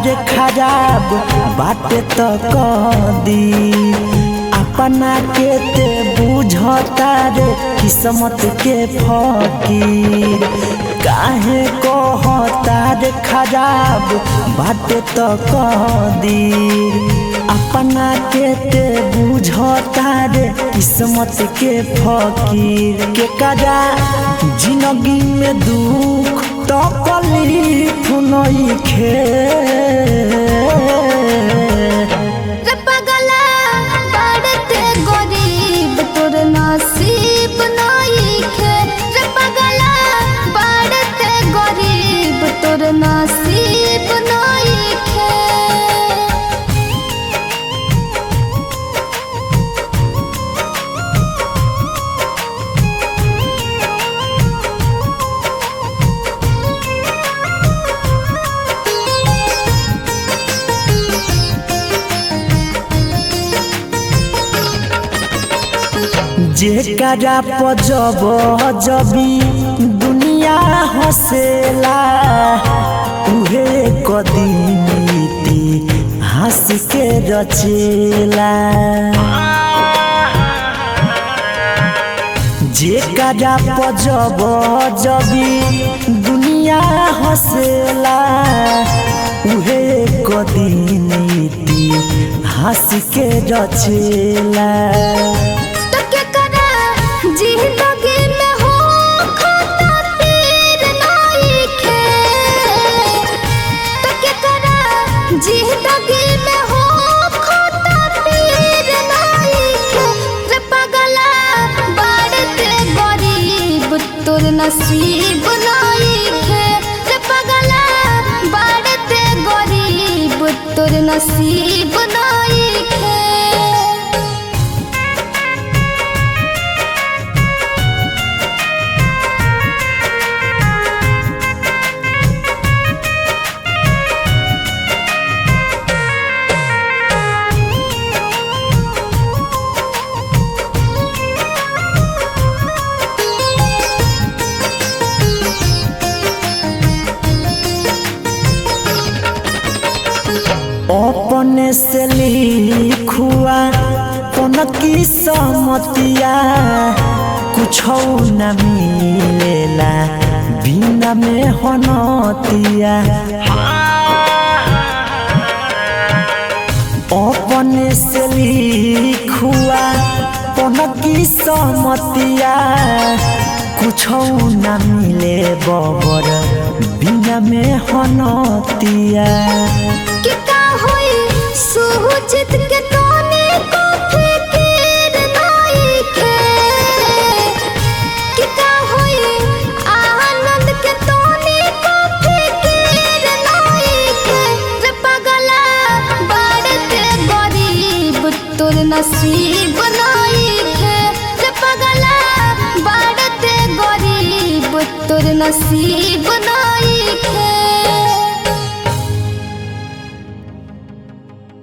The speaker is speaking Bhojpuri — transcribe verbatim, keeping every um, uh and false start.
तारे खराब बाटे तो कदी अपना के ते बुझता रे किस्मत के फकीर काहे कहता रे खराब बाटे तो कदी अपना के ते बुझता रे किस्मत के फकीर के करा जिंदगी में दुख तो कलीफ नइखे रे पगला बढ़ते गरीब तोर नसीब नइखे रे पगला बढ़ते गरीब तोर नसीब नइखे जेकरा पजब जबी दुनिया हसेला उहे कदीती हंस के रचेला जेकरा पजब जबी दुनिया हसेला उहे कदीती हंस के रचेला जिंदगी में हो खाता पीर नइखे तो के करा जिंदगी में हो खाता पीर नइखे रे पगला बढ़ते गरीब तोर नसीब नइखे रे पगला बढ़ते गरीब तोर नसीब नइखे अपने से लिखुआ कौन की समतिया कुछ न मिलेला बिना में होनतिया अपने से लिखुआ कौन की समतिया कुछ न मिले बबर बिना में होनतिया सुहुचित के तोने को फिकिर नइखे कि का होई आनंद के तोने को फिकिर नइखे रे पगला बढ़ते गरीब तोर नसीब नइखे रे पगला बढ़ते गरीब तोर नसीब नइखे।